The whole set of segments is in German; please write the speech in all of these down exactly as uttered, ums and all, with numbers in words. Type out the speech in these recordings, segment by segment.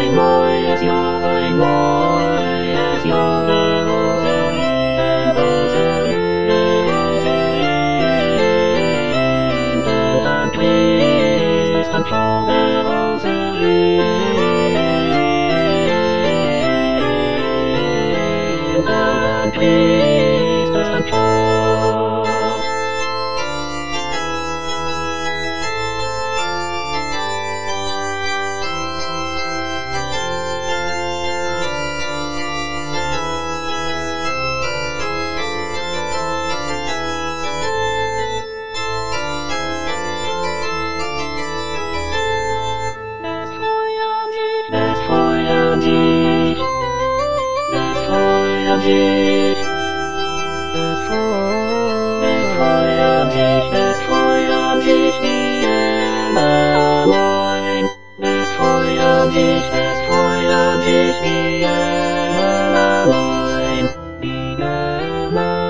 ein neues Jahr, ein neues Jahr. Rosalie, Rosalie, Rosalie, please, and Father Rosalie, and please, and Father. Das Feuer dich, das Feuer dich, das Feuer dich, das Feuer dich, wie immer allein. Das Feuer dich, das Feuer dich, wie immer allein. Wie immer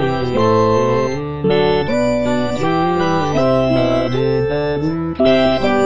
Thank you.